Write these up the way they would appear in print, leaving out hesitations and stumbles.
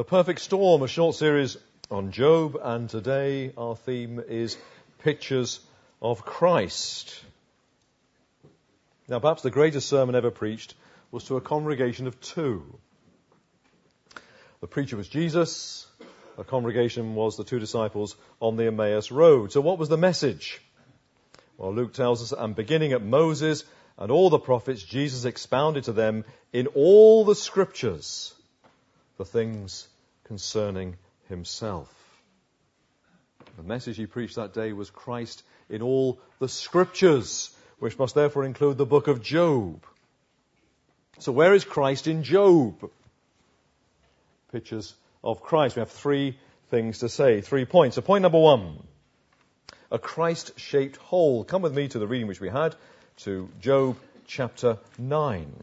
The Perfect Storm, a short series on Job, and today our theme is Pictures of Christ. Now, perhaps the greatest sermon ever preached was to a congregation of two. The preacher was Jesus, the congregation was the two disciples on the Emmaus Road. So what was the message? Well, Luke tells us, and beginning at Moses and all the prophets, Jesus expounded to them in all the scriptures the things concerning himself. The message he preached that day was Christ in all the scriptures, which must therefore include the book of Job. So where is Christ in Job? Pictures of Christ. We have three things to say, 3 points. So point number 1, a Christ-shaped hole. Come with me to the reading which we had, to Job chapter 9.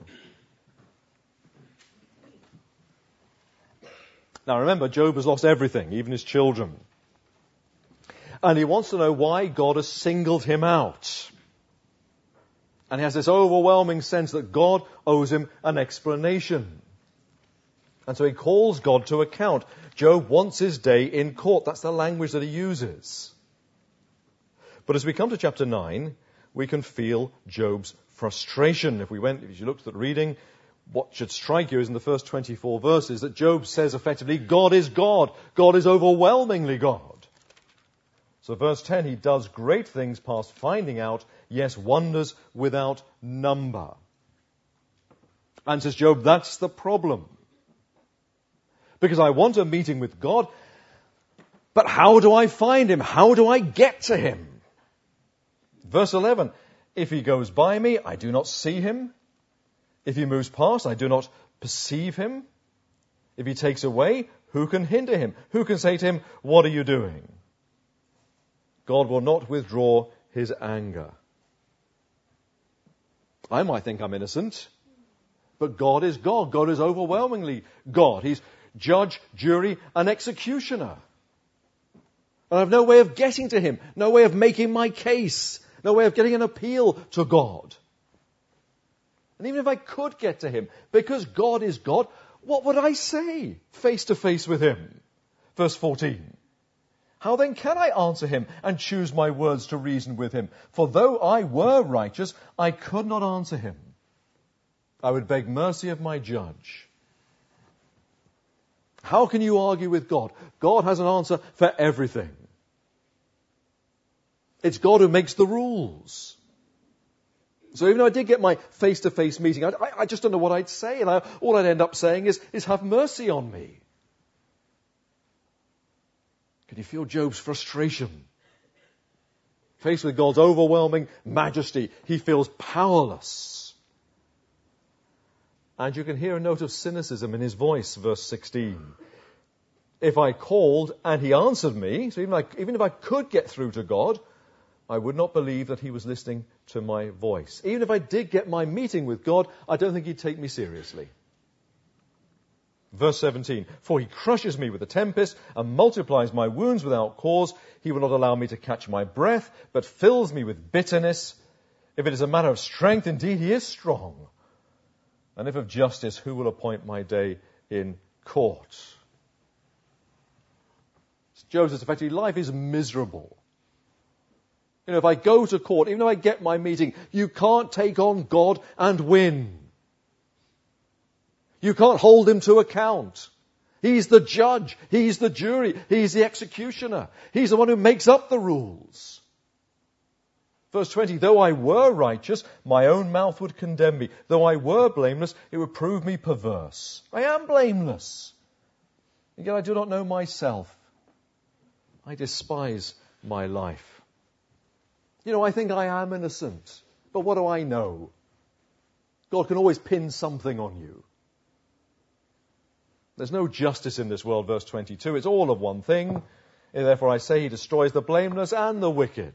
Now remember, Job has lost everything, even his children. And he wants to know why God has singled him out. And he has this overwhelming sense that God owes him an explanation. And so he calls God to account. Job wants his day in court. That's the language that he uses. But as we come to chapter 9, we can feel Job's frustration. If you looked at the reading, what should strike you is in the first 24 verses that Job says effectively, God is God. God is overwhelmingly God. So verse 10, he does great things past finding out, yes, wonders without number. And says Job, that's the problem. Because I want a meeting with God, but how do I find him? How do I get to him? Verse 11, if he goes by me, I do not see him. If he moves past, I do not perceive him. If he takes away, who can hinder him? Who can say to him, what are you doing? God will not withdraw his anger. I might think I'm innocent, but God is God. God is overwhelmingly God. He's judge, jury, and executioner. And I have no way of getting to him, no way of making my case, no way of getting an appeal to God. And even if I could get to him, because God is God, what would I say face to face with him? Verse 14. How then can I answer him and choose my words to reason with him? For though I were righteous, I could not answer him. I would beg mercy of my judge. How can you argue with God? God has an answer for everything. It's God who makes the rules. So even though I did get my face-to-face meeting, I just don't know what I'd say. And all I'd end up saying is have mercy on me. Can you feel Job's frustration? Faced with God's overwhelming majesty, he feels powerless. And you can hear a note of cynicism in his voice, verse 16. If I called and he answered me, so even if I could get through to God, I would not believe that he was listening to my voice. Even if I did get my meeting with God, I don't think he'd take me seriously. Verse 17, for he crushes me with a tempest and multiplies my wounds without cause. He will not allow me to catch my breath, but fills me with bitterness. If it is a matter of strength, indeed he is strong. And if of justice, who will appoint my day in court? Job says effectively, life is miserable. If I go to court, even though I get my meeting, you can't take on God and win. You can't hold him to account. He's the judge. He's the jury. He's the executioner. He's the one who makes up the rules. Verse 20, though I were righteous, my own mouth would condemn me. Though I were blameless, it would prove me perverse. I am blameless. And yet I do not know myself. I despise my life. I think I am innocent. But what do I know? God can always pin something on you. There's no justice in this world, verse 22. It's all of one thing. And therefore I say he destroys the blameless and the wicked.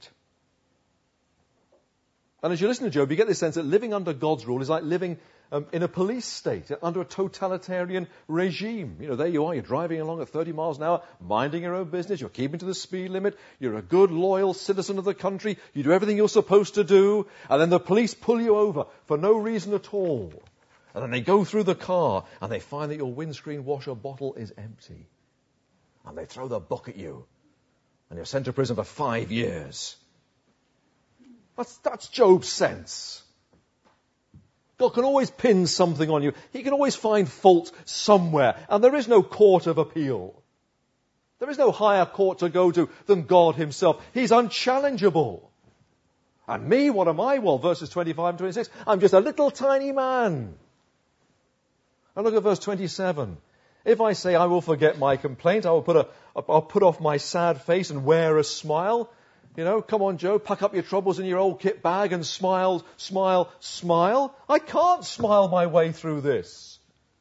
And as you listen to Job, you get this sense that living under God's rule is like living in a police state, under a totalitarian regime. There you are, you're driving along at 30 miles an hour, minding your own business, you're keeping to the speed limit, you're a good, loyal citizen of the country, you do everything you're supposed to do, and then the police pull you over for no reason at all. And then they go through the car and they find that your windscreen washer bottle is empty. And they throw the book at you. And you're sent to prison for 5 years. That's Job's sense. God can always pin something on you. He can always find fault somewhere. And there is no court of appeal. There is no higher court to go to than God himself. He's unchallengeable. And me, what am I? Well, verses 25 and 26, I'm just a little tiny man. And look at verse 27. If I say I will forget my complaint, I'll put off my sad face and wear a smile. You know, come on, Job, pack up your troubles in your old kit bag and smile, smile, smile. I can't smile my way through this.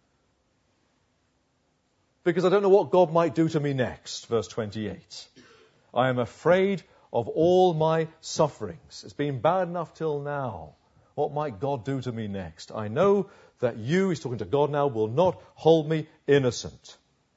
Because I don't know what God might do to me next. Verse 28. I am afraid of all my sufferings. It's been bad enough till now. What might God do to me next? I know that you, he's talking to God now, will not hold me innocent.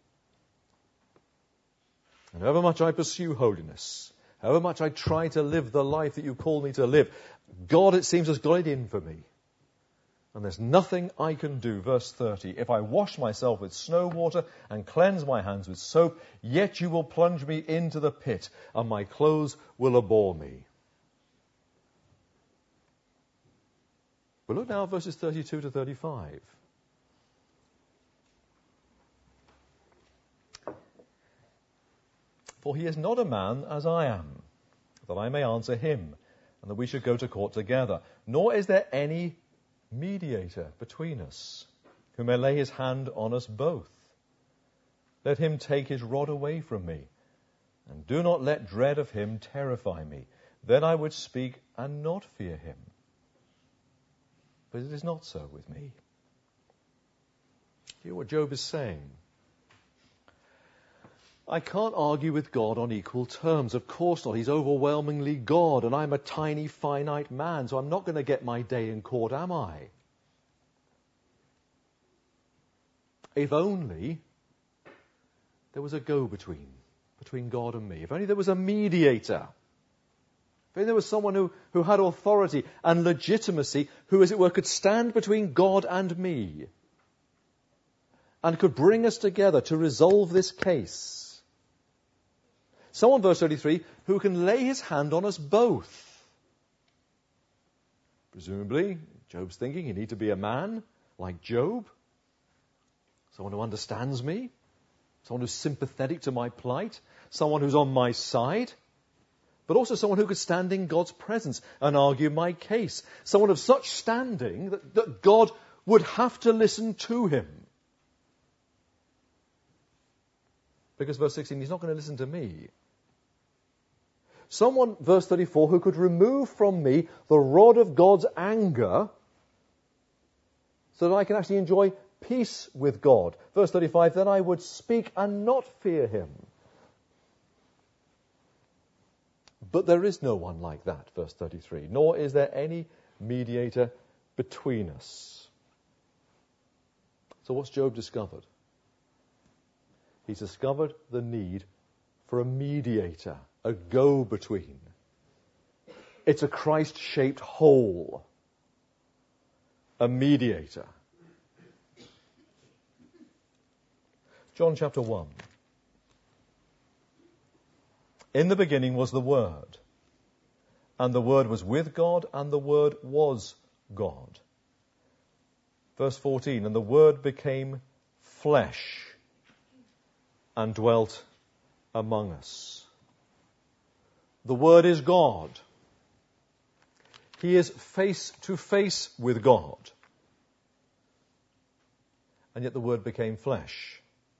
And however much I pursue holiness, however much I try to live the life that you call me to live, God, it seems, has got it in for me. And there's nothing I can do. Verse 30, if I wash myself with snow water and cleanse my hands with soap, yet you will plunge me into the pit, and my clothes will abhor me. But look now at verses 32 to 35. For he is not a man as I am, that I may answer him, and that we should go to court together. Nor is there any mediator between us, who may lay his hand on us both. Let him take his rod away from me, and do not let dread of him terrify me. Then I would speak and not fear him. But it is not so with me. Hear what Job is saying. I can't argue with God on equal terms. Of course not. He's overwhelmingly God, and I'm a tiny, finite man, so I'm not going to get my day in court, am I? If only there was a go-between between God and me. If only there was a mediator. If only there was someone who had authority and legitimacy, who, as it were, could stand between God and me and could bring us together to resolve this case. Someone, verse 33, who can lay his hand on us both. Presumably, Job's thinking, you need to be a man like Job. Someone who understands me. Someone who's sympathetic to my plight. Someone who's on my side. But also someone who could stand in God's presence and argue my case. Someone of such standing that God would have to listen to him. Because verse 16, he's not going to listen to me. Someone, verse 34, who could remove from me the rod of God's anger so that I can actually enjoy peace with God. Verse 35, then I would speak and not fear him. But there is no one like that, verse 33, nor is there any mediator between us. So what's Job discovered? He's discovered the need for a mediator, a go-between. It's a Christ-shaped whole, a mediator. John chapter 1. In the beginning was the Word, and the Word was with God, and the Word was God. Verse 14, and the Word became flesh and dwelt among us. The Word is God. He is face to face with God. And yet the Word became flesh.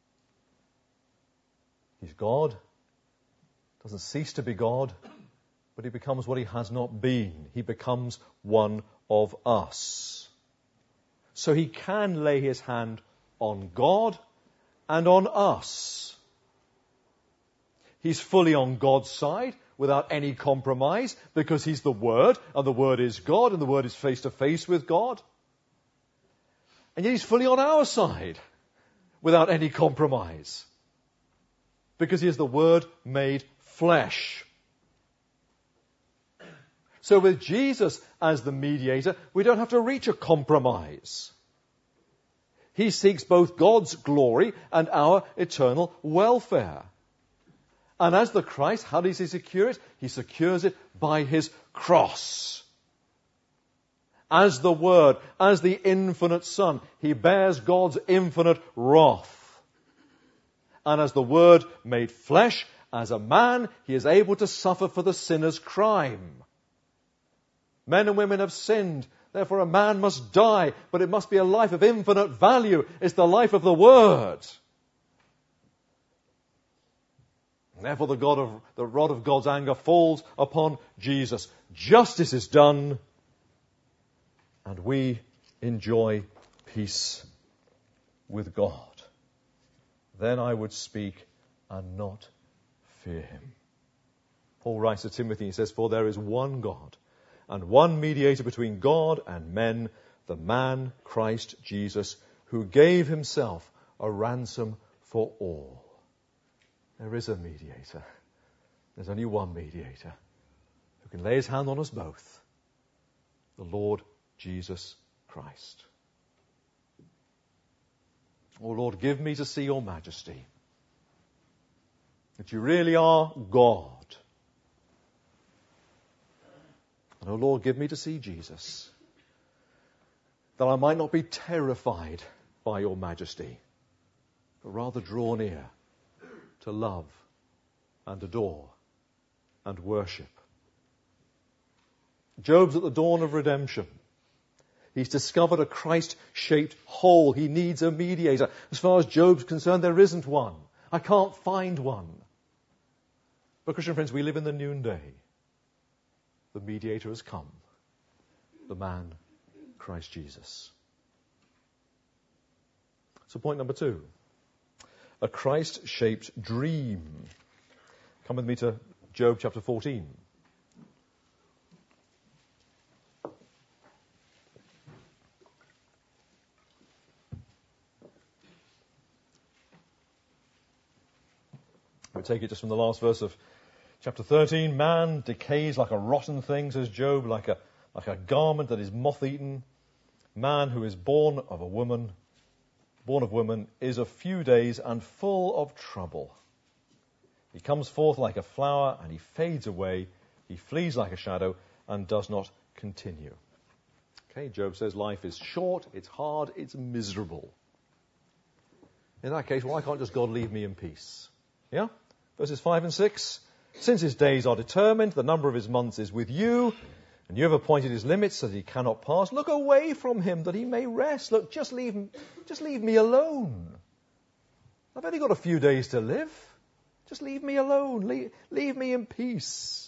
He's God. Doesn't cease to be God, but he becomes what he has not been. He becomes one of us. So he can lay his hand on God and on us. He's fully on God's side without any compromise because he's the Word, and the Word is God, and the Word is face to face with God. And yet he's fully on our side without any compromise because he is the Word made flesh. So with Jesus as the mediator, we don't have to reach a compromise. He seeks both God's glory and our eternal welfare. And as the Christ, how does he secure it? He secures it by his cross. As the Word, as the infinite Son, he bears God's infinite wrath. And as the Word made flesh, as a man, he is able to suffer for the sinner's crime. Men and women have sinned. Therefore, a man must die, but it must be a life of infinite value. It's the life of the Word. And therefore, the rod of God's anger falls upon Jesus. Justice is done, and we enjoy peace with God. Then I would speak and not fear him. Paul writes to Timothy, he says, "For there is one God, and one mediator between God and men, the man Christ Jesus, who gave himself a ransom for all." There is a mediator. There's only one mediator who can lay his hand on us both. The Lord Jesus Christ. Oh Lord, give me to see your majesty. That you really are God. And oh Lord, give me to see Jesus. That I might not be terrified by your majesty, but rather draw near to love and adore and worship. Job's at the dawn of redemption. He's discovered a Christ-shaped hole. He needs a mediator. As far as Job's concerned, there isn't one. I can't find one. But Christian friends, we live in the noonday. The mediator has come. The man, Christ Jesus. So point number 2. A Christ-shaped dream. Come with me to Job chapter 14. We take it just from the last verse of chapter 13. Man decays like a rotten thing, says Job, like a garment that is moth-eaten. Man who is born of woman, is of few days and full of trouble. He comes forth like a flower and he fades away. He flees like a shadow and does not continue. Okay, Job says life is short, it's hard, it's miserable. In that case, why can't just God leave me in peace? Yeah? Verses 5 and 6. Since his days are determined, the number of his months is with you, and you have appointed his limits so that he cannot pass. Look away from him that he may rest. Look, just leave me alone. I've only got a few days to live. Just leave me alone. Leave me in peace.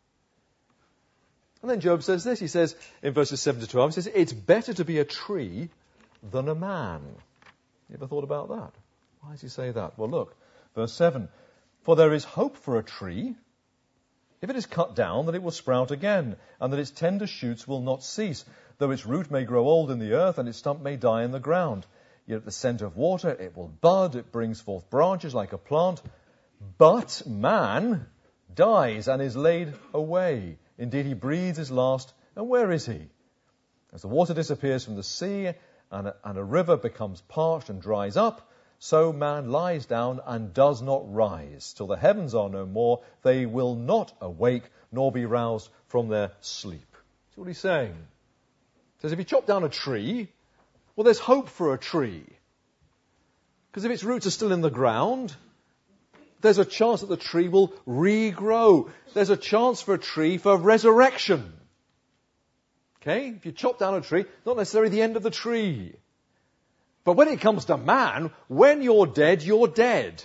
And then Job says this. He says in verses 7 to 12, he says, it's better to be a tree than a man. You ever thought about that? Why does he say that? Well, look, verse 7. For there is hope for a tree. If it is cut down, then it will sprout again, and that its tender shoots will not cease, though its root may grow old in the earth, and its stump may die in the ground. Yet at the scent of water it will bud, it brings forth branches like a plant. But man dies and is laid away. Indeed, he breathes his last, and where is he? As the water disappears from the sea, and a river becomes parched and dries up, so man lies down and does not rise. Till the heavens are no more, they will not awake, nor be roused from their sleep. That's what he's saying. He says if you chop down a tree, well, there's hope for a tree. Because if its roots are still in the ground, there's a chance that the tree will regrow. There's a chance for a tree for resurrection. Okay? If you chop down a tree, not necessarily the end of the tree. But when it comes to man, when you're dead, you're dead.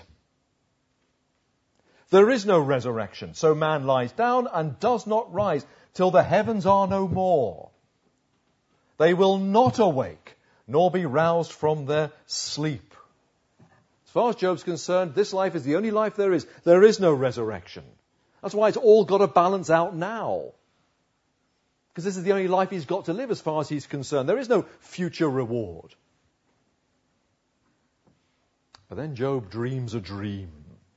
There is no resurrection. So man lies down and does not rise till the heavens are no more. They will not awake, nor be roused from their sleep. As far as Job's concerned, this life is the only life there is. There is no resurrection. That's why it's all got to balance out now. Because this is the only life he's got to live as far as he's concerned. There is no future reward. But then Job dreams a dream.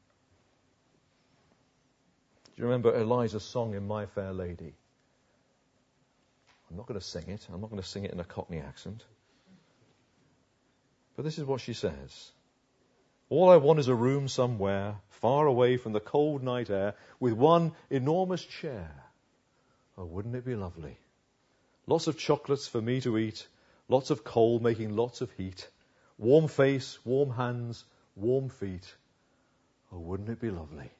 Do you remember Elijah's song in My Fair Lady? I'm not going to sing it. I'm not going to sing it in a Cockney accent. But this is what she says. All I want is a room somewhere, far away from the cold night air, with one enormous chair. Oh, wouldn't it be lovely? Lots of chocolates for me to eat, lots of coal making lots of heat, warm face, warm hands, warm feet. Oh, wouldn't it be lovely?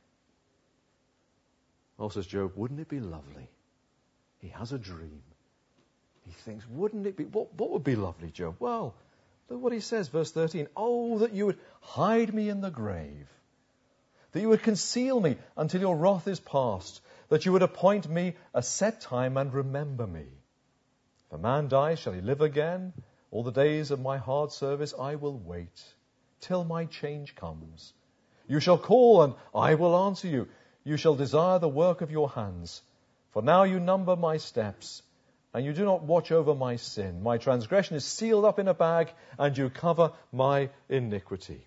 Oh, says Job, wouldn't it be lovely? He has a dream. He thinks, wouldn't it be, what would be lovely, Job? Well, look what he says, verse 13. Oh, that you would hide me in the grave, that you would conceal me until your wrath is past, that you would appoint me a set time and remember me. If a man dies, shall he live again? All the days of my hard service I will wait, till my change comes. You shall call, and I will answer you. You shall desire the work of your hands. For now you number my steps, and you do not watch over my sin. My transgression is sealed up in a bag, and you cover my iniquity.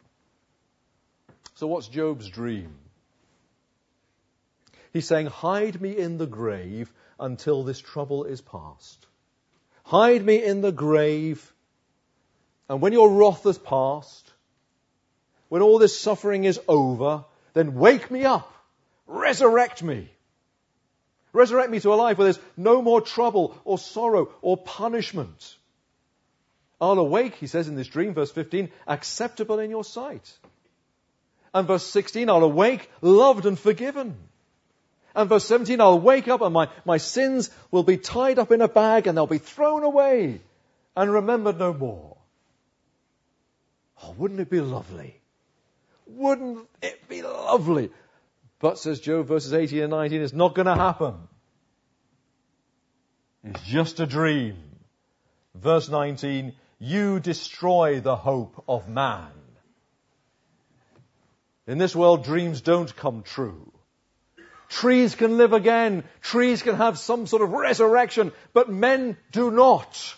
So what's Job's dream? He's saying, hide me in the grave until this trouble is past. Hide me in the grave, and when your wrath has passed, when all this suffering is over, then wake me up. Resurrect me. Resurrect me to a life where there's no more trouble or sorrow or punishment. I'll awake, he says in this dream, verse 15, acceptable in your sight. And verse 16, I'll awake, loved and forgiven. And verse 17, I'll wake up and my sins will be tied up in a bag and they'll be thrown away and remembered no more. Oh, wouldn't it be lovely? Wouldn't it be lovely? But, says Job, verses 18 and 19, it's not going to happen. It's just a dream. Verse 19, you destroy the hope of man. In this world, dreams don't come true. Trees can live again. Trees can have some sort of resurrection, but men do not.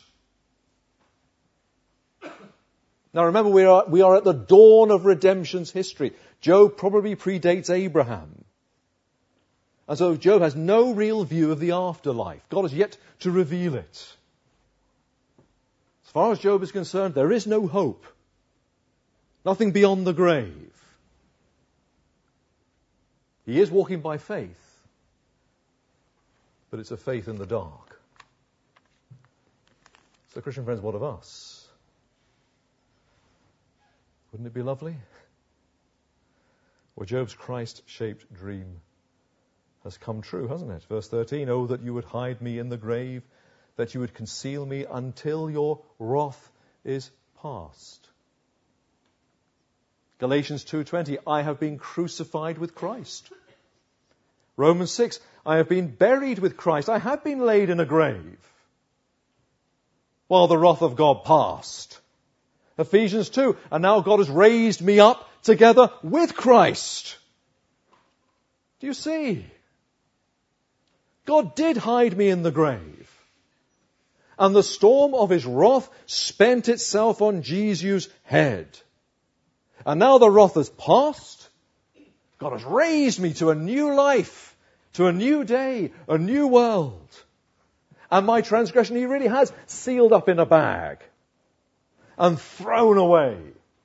Now remember, we are at the dawn of redemption's history. Job probably predates Abraham. And so Job has no real view of the afterlife. God has yet to reveal it. As far as Job is concerned, there is no hope. Nothing beyond the grave. He is walking by faith, but it's a faith in the dark. So, Christian friends, what of us? Wouldn't it be lovely? Well, Job's Christ-shaped dream has come true, hasn't it? Verse 13, oh, that you would hide me in the grave, that you would conceal me until your wrath is past. Galatians 2:20, I have been crucified with Christ. Romans 6, I have been buried with Christ. I have been laid in a grave while the wrath of God passed. Ephesians 2, and now God has raised me up together with Christ. Do you see? God did hide me in the grave. And the storm of his wrath spent itself on Jesus' head. And now the wrath has passed. God has raised me to a new life, to a new day, a new world. And my transgression he really has sealed up in a bag and thrown away.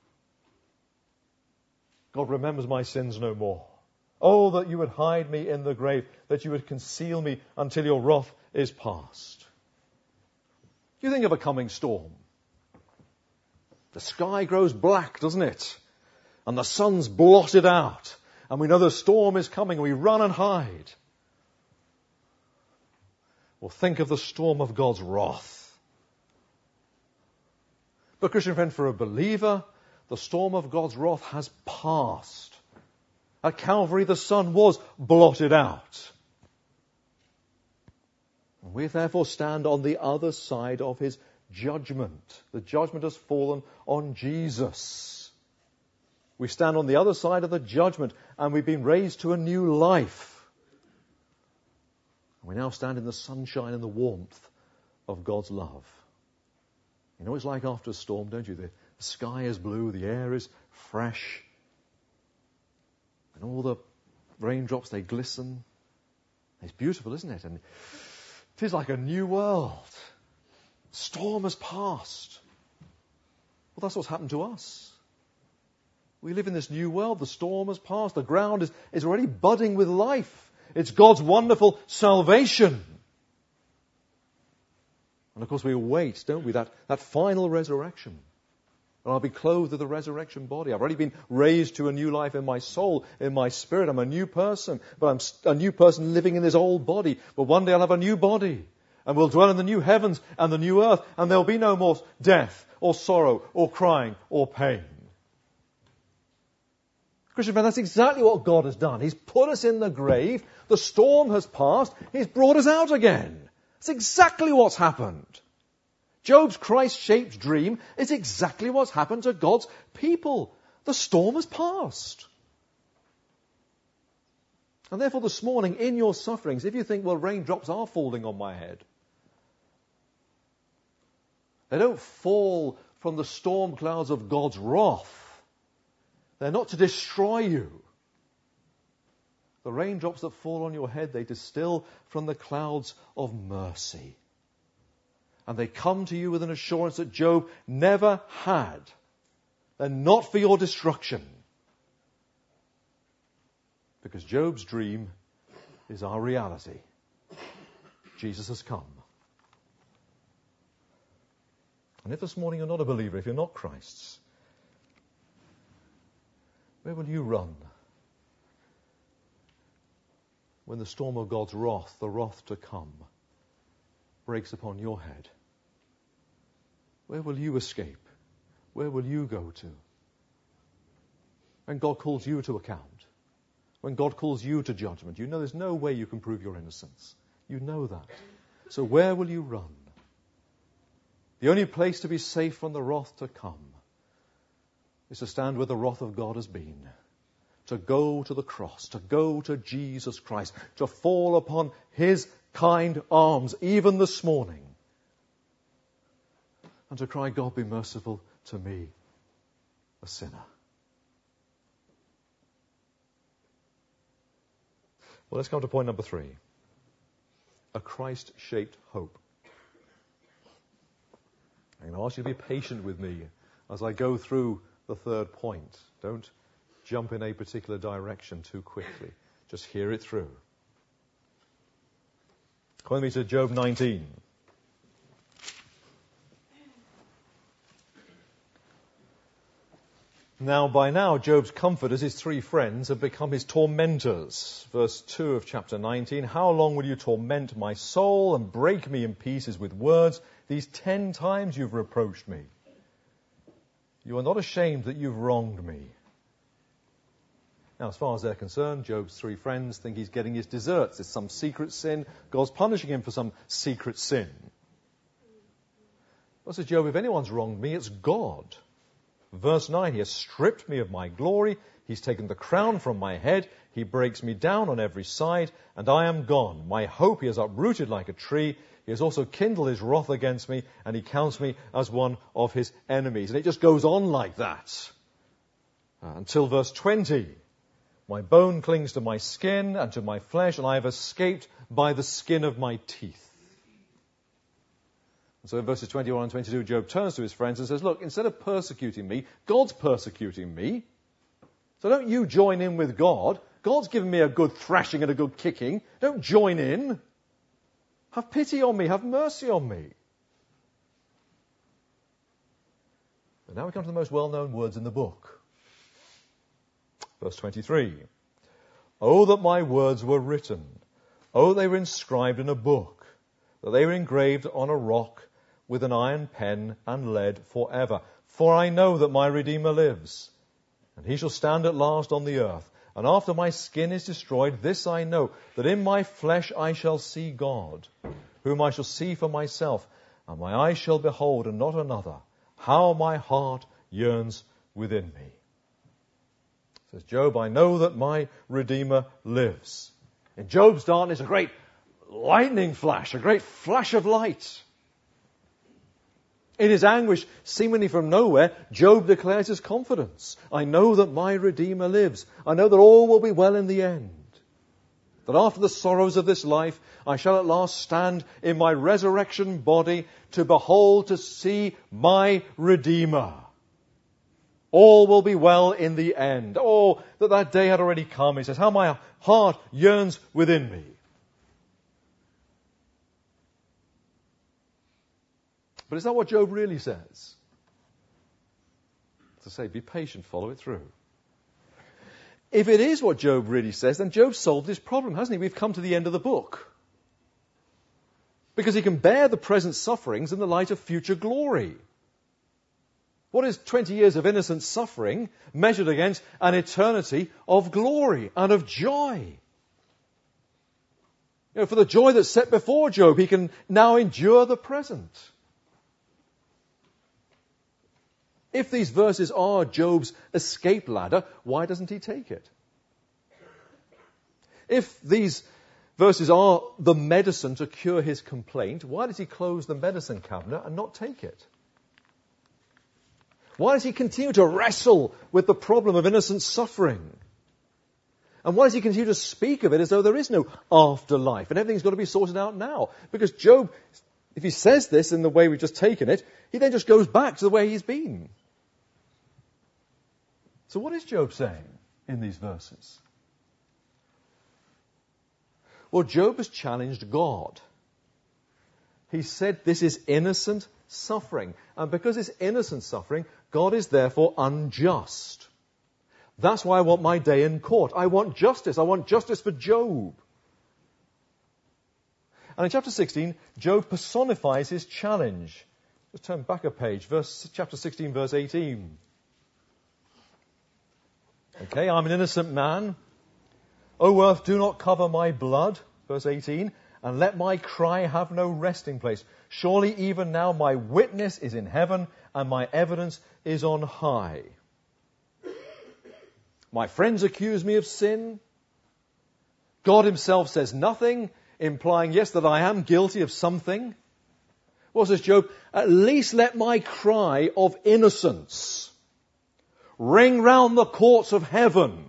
God remembers my sins no more. Oh, that you would hide me in the grave, that you would conceal me until your wrath is past. You think of a coming storm. The sky grows black, doesn't it? And the sun's blotted out. And we know the storm is coming and we run and hide. Well, think of the storm of God's wrath. But Christian friend, for a believer, the storm of God's wrath has passed. At Calvary, the sun was blotted out. And we therefore stand on the other side of his judgment. The judgment has fallen on Jesus. We stand on the other side of the judgment and we've been raised to a new life. And we now stand in the sunshine and the warmth of God's love. You know what it's like after a storm, don't you? The sky is blue, the air is fresh, and all the raindrops, they glisten. It's beautiful, isn't it? And it is like a new world. Storm has passed. Well, that's what's happened to us. We live in this new world. The storm has passed. The ground is already budding with life. It's God's wonderful salvation. And of course we await, don't we, that final resurrection. And I'll be clothed with the resurrection body. I've already been raised to a new life in my soul, in my spirit. I'm a new person, but I'm a new person living in this old body. But one day I'll have a new body. And we'll dwell in the new heavens and the new earth. And there'll be no more death or sorrow or crying or pain. Christian friend, that's exactly what God has done. He's put us in the grave. The storm has passed. He's brought us out again. That's exactly what's happened. Job's Christ-shaped dream is exactly what's happened to God's people. The storm has passed. And therefore this morning, in your sufferings, if you think, well, raindrops are falling on my head, they don't fall from the storm clouds of God's wrath. They're not to destroy you. The raindrops that fall on your head, they distill from the clouds of mercy. And they come to you with an assurance that Job never had. They're not for your destruction. Because Job's dream is our reality. Jesus has come. And if this morning you're not a believer, if you're not Christ's, where will you run when the storm of God's wrath, the wrath to come, breaks upon your head? Where will you escape? Where will you go to? When God calls you to account, when God calls you to judgment, you know there's no way you can prove your innocence. You know that. So where will you run? The only place to be safe from the wrath to come is to stand where the wrath of God has been, to go to the cross, to go to Jesus Christ, to fall upon His kind arms, even this morning, and to cry, God, be merciful to me, a sinner. Well, let's come to point number 3. A Christ-shaped hope. I'm going to ask you to be patient with me as I go through the third point. Don't jump in a particular direction too quickly. Just hear it through. Come with me to Job 19. Now, by now, Job's comforters, his 3 friends, have become his tormentors. Verse 2 of chapter 19, how long will you torment my soul and break me in pieces with words? These 10 times you've reproached me. You are not ashamed that you've wronged me. Now, as far as they're concerned, Job's 3 friends think he's getting his deserts. It's some secret sin. God's punishing him for some secret sin. Well, says Job, if anyone's wronged me, it's God. Verse 9, he has stripped me of my glory. He's taken the crown from my head. He breaks me down on every side, and I am gone. My hope he has uprooted like a tree. He has also kindled his wrath against me, and he counts me as one of his enemies. And it just goes on like that until verse 20. My bone clings to my skin and to my flesh, and I have escaped by the skin of my teeth. And so in verses 21 and 22, Job turns to his friends and says, look, instead of persecuting me, God's persecuting me. So don't you join in with God. God's given me a good thrashing and a good kicking. Don't join in. Have pity on me. Have mercy on me. But now we come to the most well-known words in the book. Verse 23. Oh, that my words were written. Oh, they were inscribed in a book. That they were engraved on a rock with an iron pen and lead forever. For I know that my Redeemer lives, and he shall stand at last on the earth. And after my skin is destroyed, this I know, that in my flesh I shall see God, whom I shall see for myself, and my eyes shall behold, and not another. How my heart yearns within me. Says Job, I know that my Redeemer lives. In Job's darkness, a great lightning flash, a great flash of light. In his anguish, seemingly from nowhere, Job declares his confidence. I know that my Redeemer lives. I know that all will be well in the end. That after the sorrows of this life, I shall at last stand in my resurrection body to behold, to see my Redeemer. All will be well in the end. Oh, that day had already come. He says, how my heart yearns within me. But is that what Job really says? To say, be patient, follow it through. If it is what Job really says, then Job's solved his problem, hasn't he? We've come to the end of the book. Because he can bear the present sufferings in the light of future glory. What is 20 years of innocent suffering measured against an eternity of glory and of joy? For the joy that's set before Job, he can now endure the present. If these verses are Job's escape ladder, why doesn't he take it? If these verses are the medicine to cure his complaint, why does he close the medicine cabinet and not take it? Why does he continue to wrestle with the problem of innocent suffering? And why does he continue to speak of it as though there is no afterlife and everything's got to be sorted out now? Because Job, if he says this in the way we've just taken it, he then just goes back to the way he's been. So what is Job saying in these verses? Well, Job has challenged God. He said this is innocent suffering. And because it's innocent suffering, God is therefore unjust. That's why I want my day in court. I want justice. I want justice for Job. And in chapter 16, Job personifies his challenge. Let's turn back a page, chapter 16, verse 18. Okay, I'm an innocent man. O earth, do not cover my blood, verse 18, and let my cry have no resting place. Surely even now my witness is in heaven, and my evidence is on high. My friends accuse me of sin. God himself says nothing, implying, yes, that I am guilty of something. What says Job? At least let my cry of innocence ring round the courts of heaven.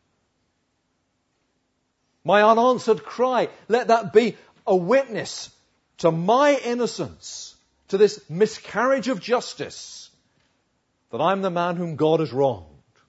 My unanswered cry, let that be a witness to my innocence, to this miscarriage of justice, that I'm the man whom God has wronged.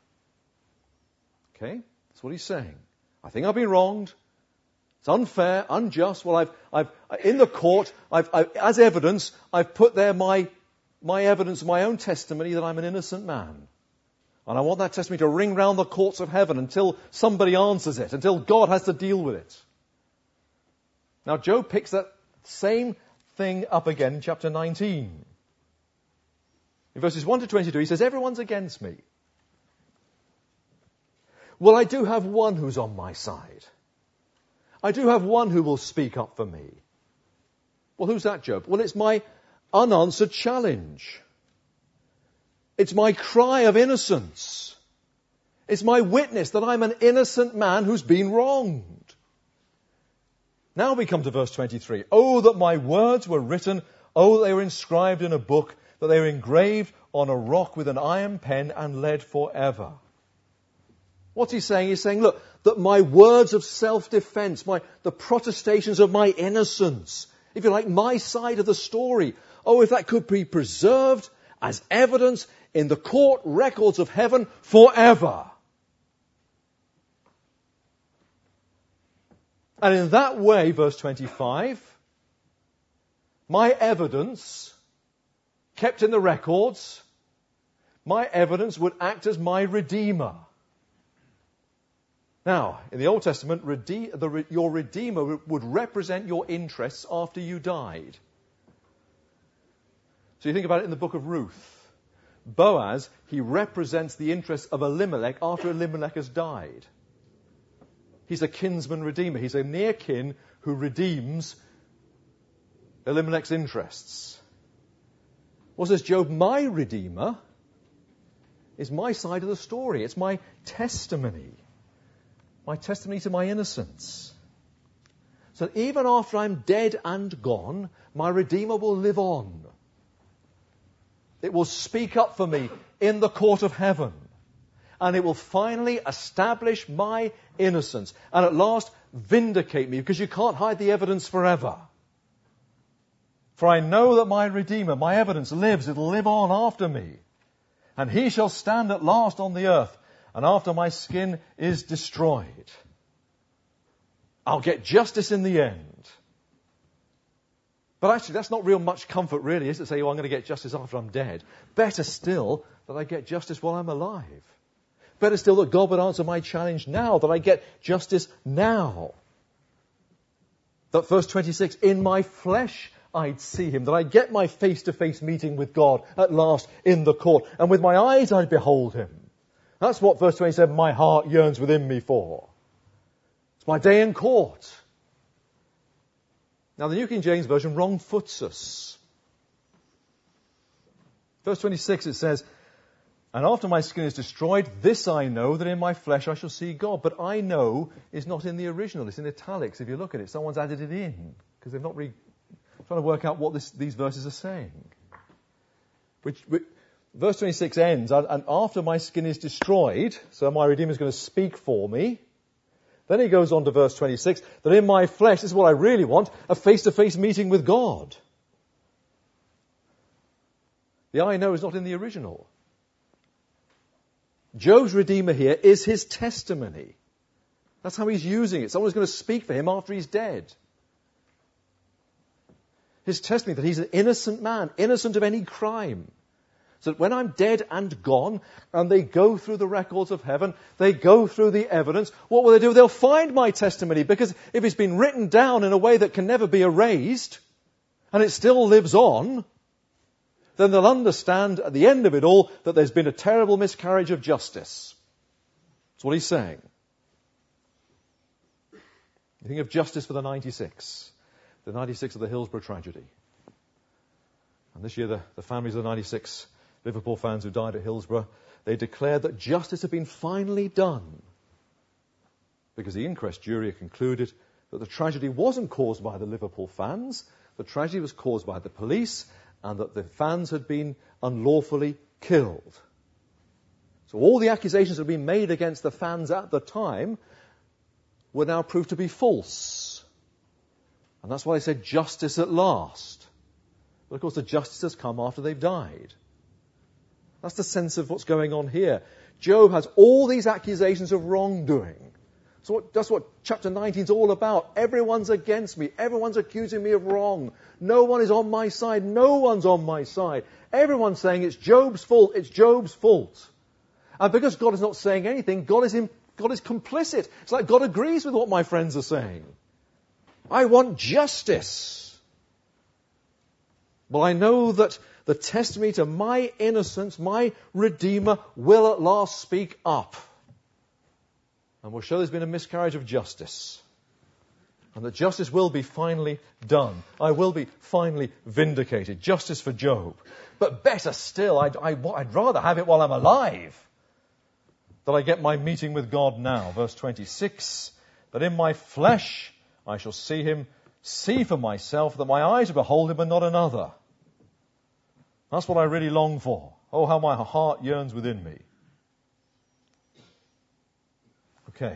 Okay, that's what he's saying. I think I've been wronged. It's unfair, unjust. Well, I've in the court, as evidence, I've put there my evidence, my own testimony that I'm an innocent man. And I want that testimony to ring round the courts of heaven until somebody answers it, until God has to deal with it. Now, Job picks that same thing up again in chapter 19. In verses 1 to 22, he says, everyone's against me. Well, I do have one who's on my side. I do have one who will speak up for me. Well, who's that, Job? Well, it's my unanswered challenge. It's my cry of innocence. It's my witness that I'm an innocent man who's been wronged. Now we come to verse 23. Oh, that my words were written. Oh, that they were inscribed in a book, that they were engraved on a rock with an iron pen and lead forever. What's he saying? He's saying, look, that my words of self-defense, the protestations of my innocence, if you like, my side of the story, oh, if that could be preserved as evidence in the court records of heaven forever. And in that way, verse 25, my evidence, kept in the records, my evidence would act as my redeemer. Now, in the Old Testament, your redeemer would represent your interests after you died. So you think about it in the book of Ruth. Boaz, he represents the interests of Elimelech after Elimelech has died. He's a kinsman redeemer. He's a near kin who redeems Elimelech's interests. What says Job? My redeemer is my side of the story. It's my testimony. My testimony to my innocence. So even after I'm dead and gone, my redeemer will live on. It will speak up for me in the court of heaven. And it will finally establish my innocence. And at last vindicate me, because you can't hide the evidence forever. For I know that my Redeemer, my evidence, lives. It'll live on after me. and he shall stand at last on the earth, and after my skin is destroyed. I'll get justice in the end. But actually, that's not real much comfort, really, is it? Say, I'm going to get justice after I'm dead. Better still that I get justice while I'm alive. Better still that God would answer my challenge now, that I get justice now. That verse 26, in my flesh I'd see him, that I get my face-to-face meeting with God at last in the court, and with my eyes I'd behold him. That's what verse 27, my heart yearns within me for. It's my day in court. Now the New King James Version wrong foots us. Verse 26 it says, and after my skin is destroyed, this I know, that in my flesh I shall see God. But I know is not in the original, it's in italics. If you look at it, someone's added it in, because they've not really trying to work out what these verses are saying. Verse 26 ends, and after my skin is destroyed, so my Redeemer is going to speak for me. Then he goes on to verse 26, that in my flesh, this is what I really want, a face-to-face meeting with God. The I know is not in the original. Job's Redeemer here is his testimony. That's how he's using it. Someone's going to speak for him after he's dead. His testimony that he's an innocent man, innocent of any crime. So that when I'm dead and gone, and they go through the records of heaven, they go through the evidence, what will they do? They'll find my testimony, because if it's been written down in a way that can never be erased, and it still lives on, then they'll understand at the end of it all that there's been a terrible miscarriage of justice. That's what he's saying. You think of justice for the 96 of the Hillsborough tragedy. And this year the families of the 96 Liverpool fans who died at Hillsborough, they declared that justice had been finally done. Because the inquest jury concluded that the tragedy wasn't caused by the Liverpool fans, the tragedy was caused by the police, and that the fans had been unlawfully killed. So all the accusations that had been made against the fans at the time were now proved to be false. And that's why they said justice at last. But of course the justice has come after they've died. That's the sense of what's going on here. Job has all these accusations of wrongdoing. So that's what chapter 19 is all about. Everyone's against me. Everyone's accusing me of wrong. No one is on my side. No one's on my side. Everyone's saying it's Job's fault. It's Job's fault. And because God is not saying anything, God is complicit. It's like God agrees with what my friends are saying. I want justice. Well, I know that the testimony to my innocence, my Redeemer, will at last speak up. And will show there's been a miscarriage of justice. And that justice will be finally done. I will be finally vindicated. Justice for Job. But better still, I'd rather have it while I'm alive. That I get my meeting with God now. Verse 26. That in my flesh I shall see him, see for myself, that my eyes will behold him and not another. That's what I really long for. Oh, how my heart yearns within me. Okay.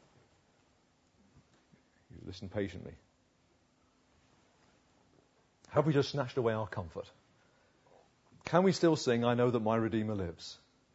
You listen patiently. Have we just snatched away our comfort? Can we still sing, I know that my Redeemer lives?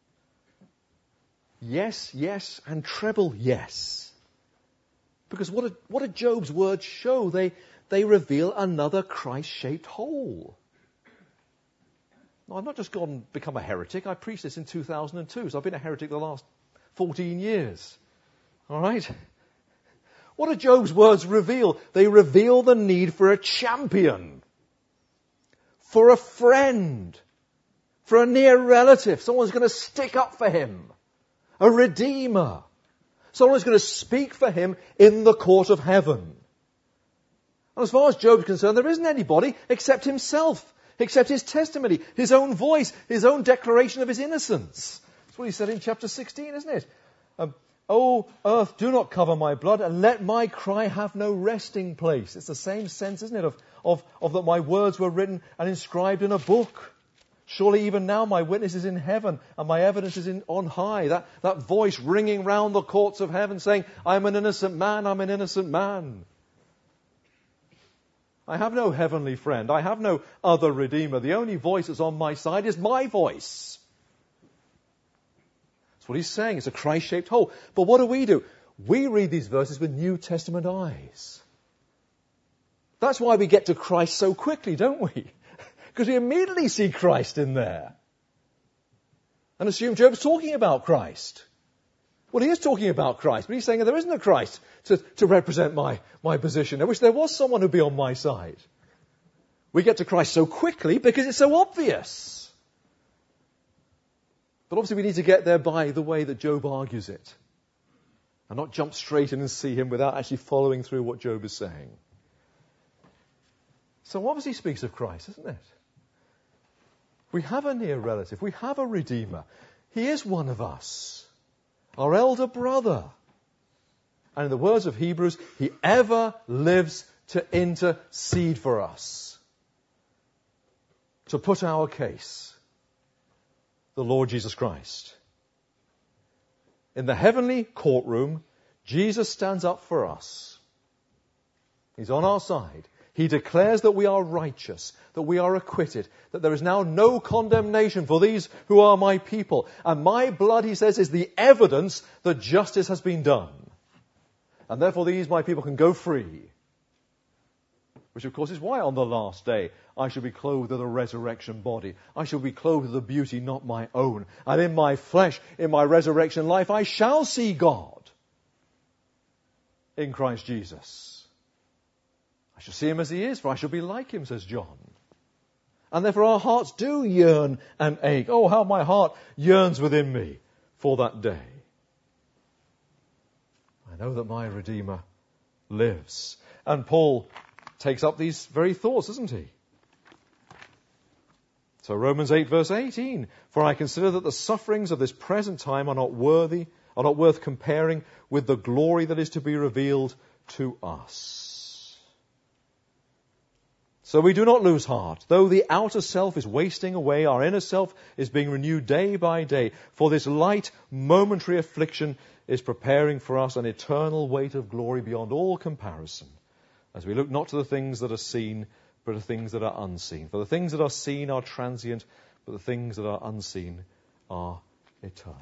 Yes, yes, and treble yes. Because what do Job's words show? They reveal another Christ-shaped whole. Now, I've not just gone and become a heretic. I preached this in 2002, so I've been a heretic the last 14 years. All right? What do Job's words reveal? They reveal the need for a champion, for a friend, for a near relative. Someone's going to stick up for him, a redeemer. Someone's going to speak for him in the court of heaven. And as far as Job's concerned, there isn't anybody except himself, except his testimony, his own voice, his own declaration of his innocence. That's what he said in chapter 16, isn't it? O earth, do not cover my blood, and let my cry have no resting place. It's the same sense, isn't it, of that my words were written and inscribed in a book. Surely even now my witness is in heaven, and my evidence is on high. That voice ringing round the courts of heaven saying, I'm an innocent man, I'm an innocent man. I have no heavenly friend. I have no other Redeemer. The only voice that's on my side is my voice. That's what he's saying. It's a Christ-shaped hole. But what do? We read these verses with New Testament eyes. That's why we get to Christ so quickly, don't we? Because we immediately see Christ in there. And assume Job's talking about Christ. Well, he is talking about Christ, but he's saying there isn't a Christ to represent my position. I wish there was someone who'd be on my side. We get to Christ so quickly because it's so obvious. But obviously we need to get there by the way that Job argues it. And not jump straight in and see him without actually following through what Job is saying. So obviously he speaks of Christ, isn't it? We have a near relative. We have a Redeemer. He is one of us. Our elder brother. And in the words of Hebrews, he ever lives to intercede for us. To put our case. The Lord Jesus Christ. In the heavenly courtroom, Jesus stands up for us. He's on our side. He declares that we are righteous, that we are acquitted, that there is now no condemnation for these who are my people. And my blood, he says, is the evidence that justice has been done. And therefore these, my people, can go free. Which, of course, is why on the last day I shall be clothed with a resurrection body. I shall be clothed with a beauty not my own. And in my flesh, in my resurrection life, I shall see God in Christ Jesus. I shall see him as he is, for I shall be like him, says John. And therefore our hearts do yearn and ache. Oh, how my heart yearns within me for that day. I know that my Redeemer lives. And Paul takes up these very thoughts, doesn't he? So Romans 8 verse 18, for I consider that the sufferings of this present time are not worth comparing with the glory that is to be revealed to us. So we do not lose heart. Though the outer self is wasting away, our inner self is being renewed day by day. For this light, momentary affliction is preparing for us an eternal weight of glory beyond all comparison, as we look not to the things that are seen, but to things that are unseen. For the things that are seen are transient, but the things that are unseen are eternal.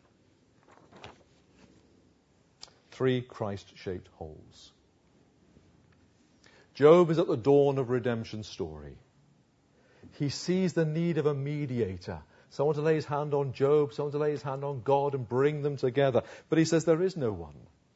3 Christ-shaped holes. Job is at the dawn of redemption story. He sees the need of a mediator. Someone to lay his hand on Job, someone to lay his hand on God and bring them together. But he says there is no one.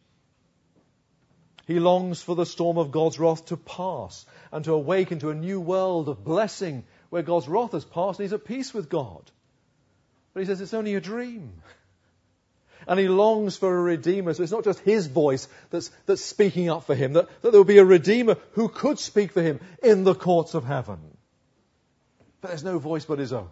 He longs for the storm of God's wrath to pass and to awaken to a new world of blessing where God's wrath has passed and he's at peace with God. But he says it's only a dream. And he longs for a Redeemer. So it's not just his voice that's speaking up for him. That there will be a Redeemer who could speak for him in the courts of heaven. But there's no voice but his own.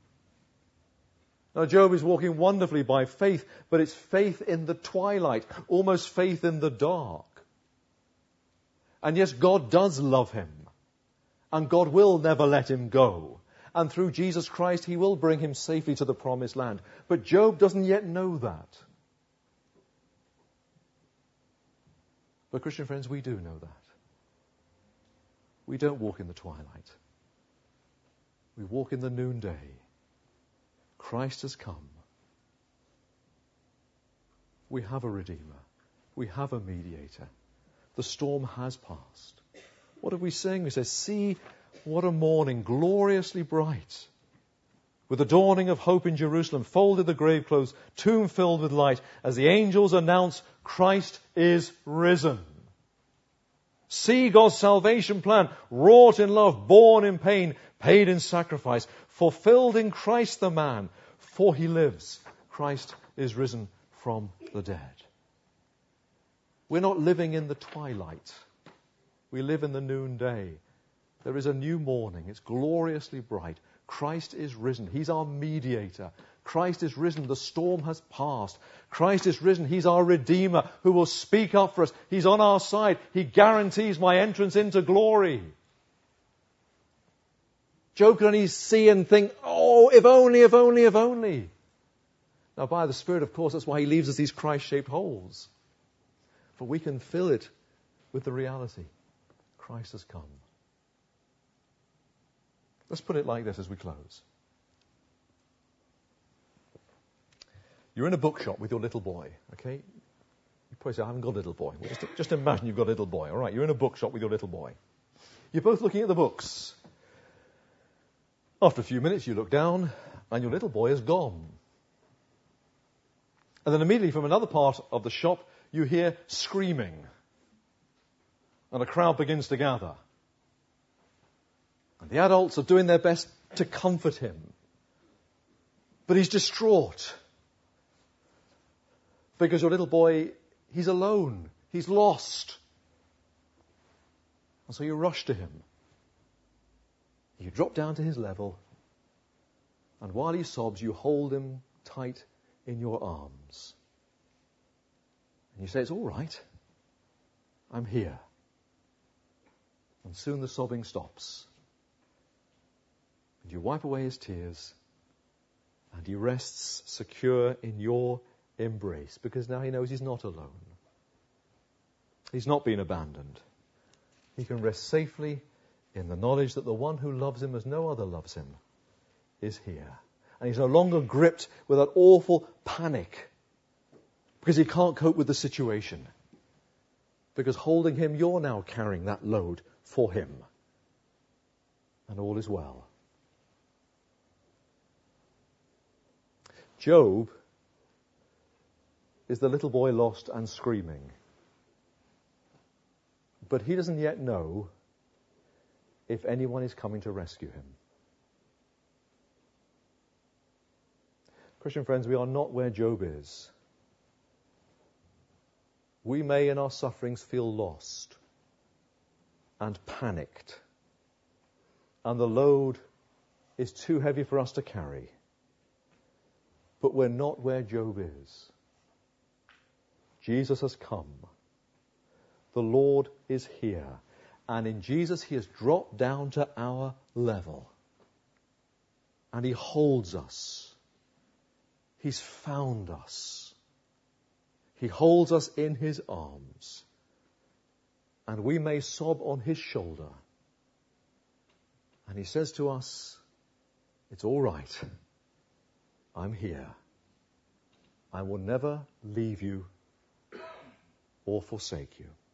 Now Job is walking wonderfully by faith, but it's faith in the twilight, almost faith in the dark. And yes, God does love him. And God will never let him go. And through Jesus Christ, he will bring him safely to the promised land. But Job doesn't yet know that. But Christian friends, we do know that. We don't walk in the twilight. We walk in the noonday. Christ has come. We have a Redeemer. We have a mediator. The storm has passed. What have we sing? We say, see what a morning, gloriously bright. With the dawning of hope in Jerusalem, folded the grave clothes, tomb filled with light, as the angels announce Christ is risen. See God's salvation plan, wrought in love, born in pain, paid in sacrifice, fulfilled in Christ the man, for he lives. Christ is risen from the dead. We're not living in the twilight. We live in the noonday. There is a new morning. It's gloriously bright. Christ is risen. He's our mediator. Christ is risen. The storm has passed. Christ is risen. He's our Redeemer who will speak up for us. He's on our side. He guarantees my entrance into glory. Job can only see and think, oh, if only, if only, if only. Now, by the Spirit, of course, that's why he leaves us these Christ-shaped holes. For we can fill it with the reality. Christ has come. Let's put it like this as we close. You're in a bookshop with your little boy, okay? You probably say, I haven't got a little boy. Well, just imagine you've got a little boy. All right, you're in a bookshop with your little boy. You're both looking at the books. After a few minutes, you look down, and your little boy is gone. And then immediately from another part of the shop, you hear screaming. And a crowd begins to gather. And the adults are doing their best to comfort him. But he's distraught. Because your little boy, he's alone. He's lost. And so you rush to him. You drop down to his level. And while he sobs, you hold him tight in your arms. And you say, it's all right. I'm here. And soon the sobbing stops. And you wipe away his tears. And he rests secure in your embrace. Because now he knows he's not alone. He's not been abandoned. He can rest safely in the knowledge that the one who loves him as no other loves him is here. And he's no longer gripped with that awful panic because he can't cope with the situation. Because holding him, you're now carrying that load for him. And all is well. Job is the little boy lost and screaming. But he doesn't yet know if anyone is coming to rescue him. Christian friends, we are not where Job is. We may in our sufferings feel lost and panicked, and the load is too heavy for us to carry. But we're not where Job is. Jesus has come. The Lord is here. And in Jesus, he has dropped down to our level. And he holds us. He's found us. He holds us in his arms. And we may sob on his shoulder. And he says to us, it's all right. I'm here. I will never leave you or forsake you.